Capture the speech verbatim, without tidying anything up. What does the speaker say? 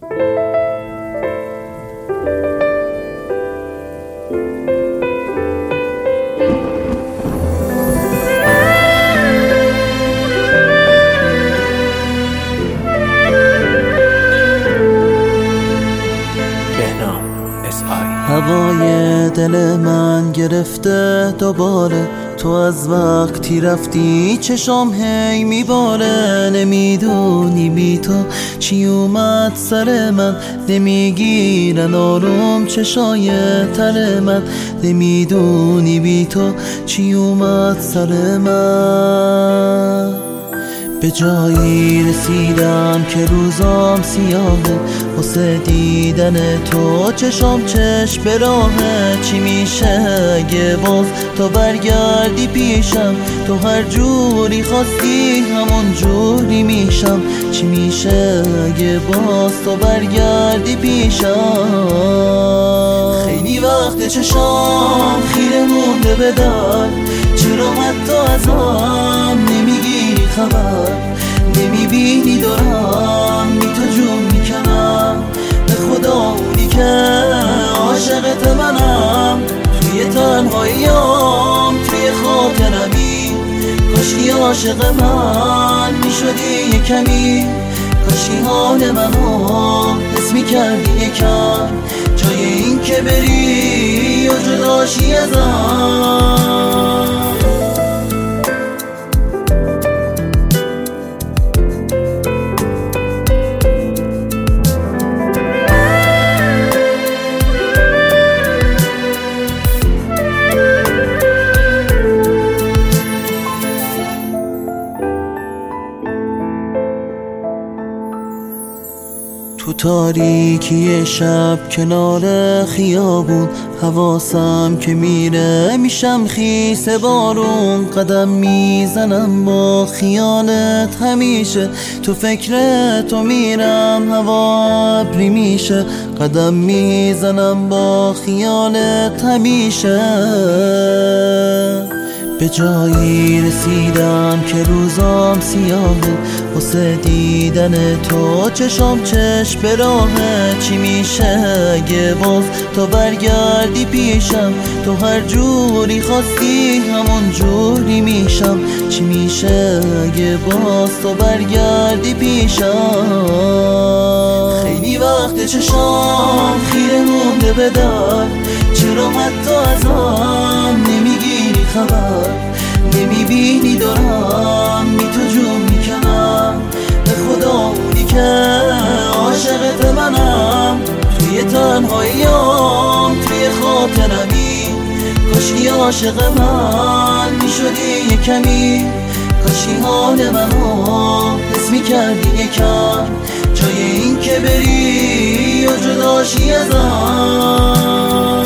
هوای دل من گرفته دوباره، تو از وقتی رفتی چشام هی میباره. نمیدونی بی تو چی اومد سر من، نمیگیرن آروم چشای تر من. نمیدونی بی تو چی اومد سر من. به جایی رسیدم که روزام سیاهه، واسه دیدن تو چشام چشم به راهه. چی میشه اگه باز تو برگردی پیشم، تو هر جوری خواستی همون جوری میشم. چی میشه اگه باز تو برگردی پیشم. خیلی وقت چشام خیره مونده به در، چرا حتی ازم نمیگیری خبر؟ نمیبینی دارم بی تو جون میکنم. به خدا اونی که عاشقت منم، توی تنهاییام توی خاطرمی. کاشکی عاشق من میشدی یه کمی، کاشکی حال منو حس میکردی یکم. جای این که بری و جداشی ازم. تو تاریکی شب کنار خیابون، حواسم که میره میشم خیس بارون. قدم میزنم با خیالت همیشه، تو فکر تو میرم هوا ابری میشه. قدم میزنم با خیالت همیشه. به جایی رسیدم که روزام سیاهه، واسه دیدن تو چشام چشم به راهه. چی میشه اگه باز تو برگردی پیشم، تو هر جوری خواستی همون جوری میشم. چی میشه اگه باز تو برگردی پیشم. خیلی وقت چشام خیره مونده به در، چرا حتی ازم نمیگیری خبر؟ نمیبینی دارم بی تو جون میکنم. به خدا اونی که عاشقت منم، توی تنهاییام توی خاطرمی. کاشکی عاشق من میشدی یه کمی، کاشکی حال منو حس میکردی یکم. جای این که بری و جداشی ازم.